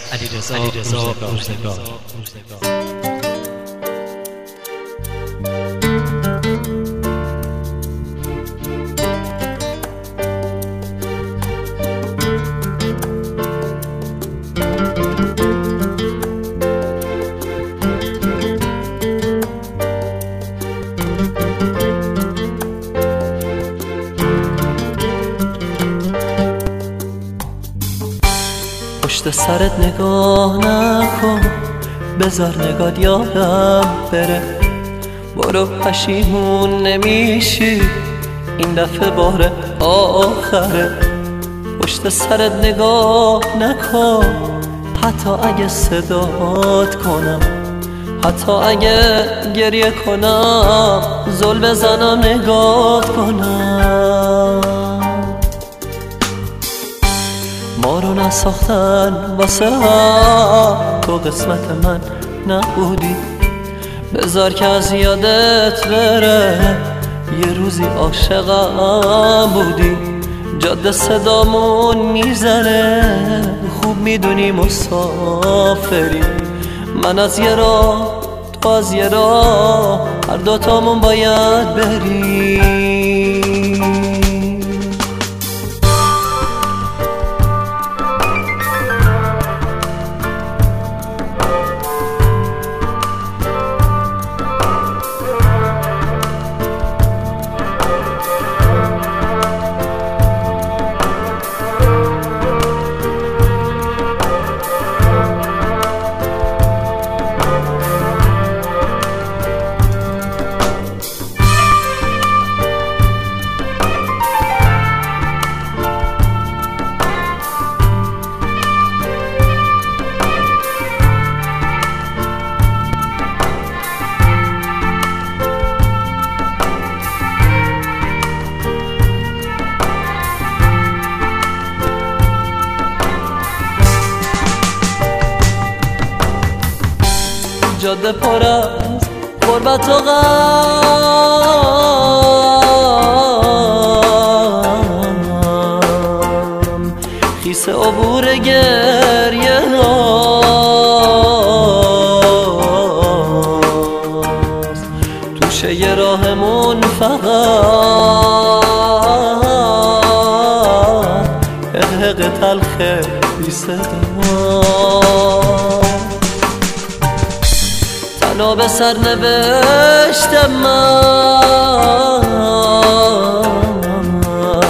علیرضا روزگار. پشت سرت نگاه نکن، بذار نگات یادم بره. برو پشیمون نمیشی، این دفعه بار آخره. پشت سرت نگاه نکن، حتی اگه صدات کنم، حتی اگه گریه کنم، زل بزنم نگات کنم. ما رو نساختن واسه ها، تو قسمت من نبودی. بذار که از یادت بره، یه روزی عاشقم بودی. جاده صدامون میزنه، خوب میدونی مسافری. من از یه راه، تو از یه راه، هر دوتامون باید بریم. جاده پر از غربت و غم، خیس عبور گریه هاست. توشه یه راهمون فقط حق تلخ بی صدا. تنها به سر نوشتم من،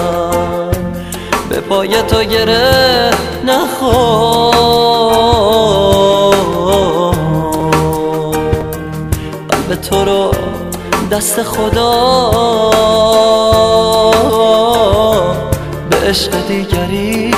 به پای تو گره نخور. قلب تو رو دست خدا به عشق دیگری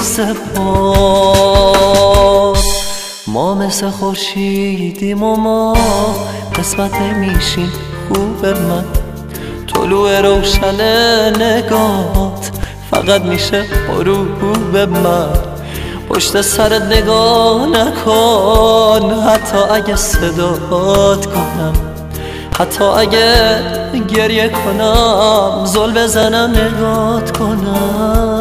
سپار. ما مثل خورشیدیم و ما قسمت نمیشیم. خوب من طلوع روشن نگات فقط میشه غروب من. پشت سرت نگاه نکن، حتی اگه صدات کنم، حتی اگه گریه کنم، زل بزنم نگات کنم.